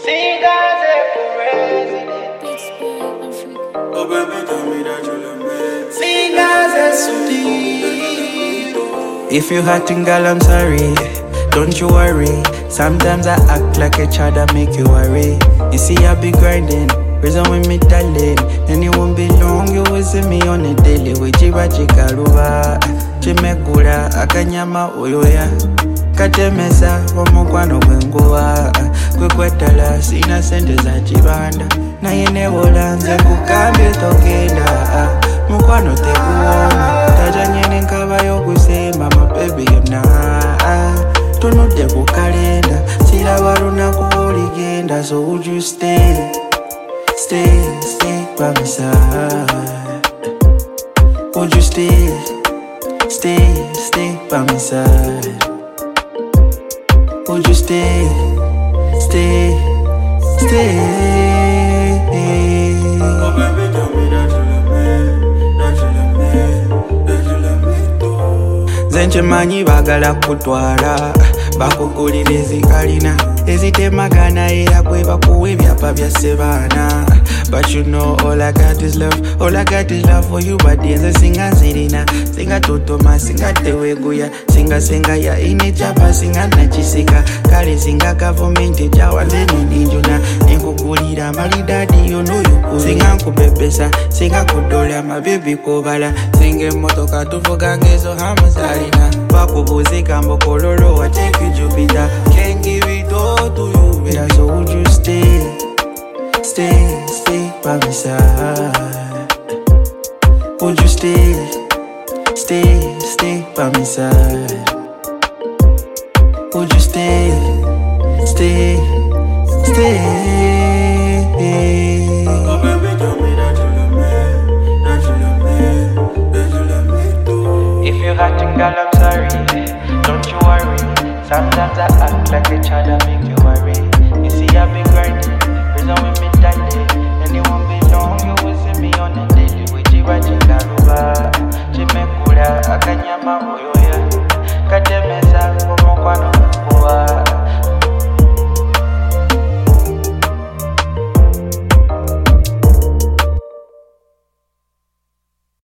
Oh baby, tell me that you love me. If you hurting, girl, I'm sorry. Don't you worry. Sometimes I act like a child that make you worry. You see, I be grinding, reason with me darling. And it won't be long, you will see me on a daily. With Jiba Chikaluva, Chimekura, Akanyama Oyoya. Katemesa, Omokwano Wengoa. Kwekwetala, sina sente za chibanda. Na yene wolanze kukambi tokenda. Mukwano tekuona. Tajanyene nkabayo kusema, my baby, you know. Tunudde ku kalenda, siraba lunaku oligenda. So would you stay by my side? Would you stay by my side? Would you stay? Oh baby, tell me that you love me, that you love me, that you love me too. Zenche manyi bagala kutwala, bakugulira ezikalina ezitemagana era kwe bakuwa ebyapa bya sebana. But you know all I got is love, all I got is love for you. Badienze singa nzirina, singa totoma, singa teweguya, singa ya inechapa, singa nachisika. Kale singa government jawa leni ninjuna, nikugulira malidadi you know you. Singa nkubebesa, singa kudola my baby kobala. Singe motoka tufugangezo hamazarina. Bakubuzika mbokololo I take you Jupiter. Can't give it all to you, baby. So would you stay by my side? Would you stay by my side? Would you stay? Oh baby, tell me that you love me, that you love me, that you love me too. If you're hurting, girl, I'm sorry. Don't you worry. Sometimes I act like a child that make you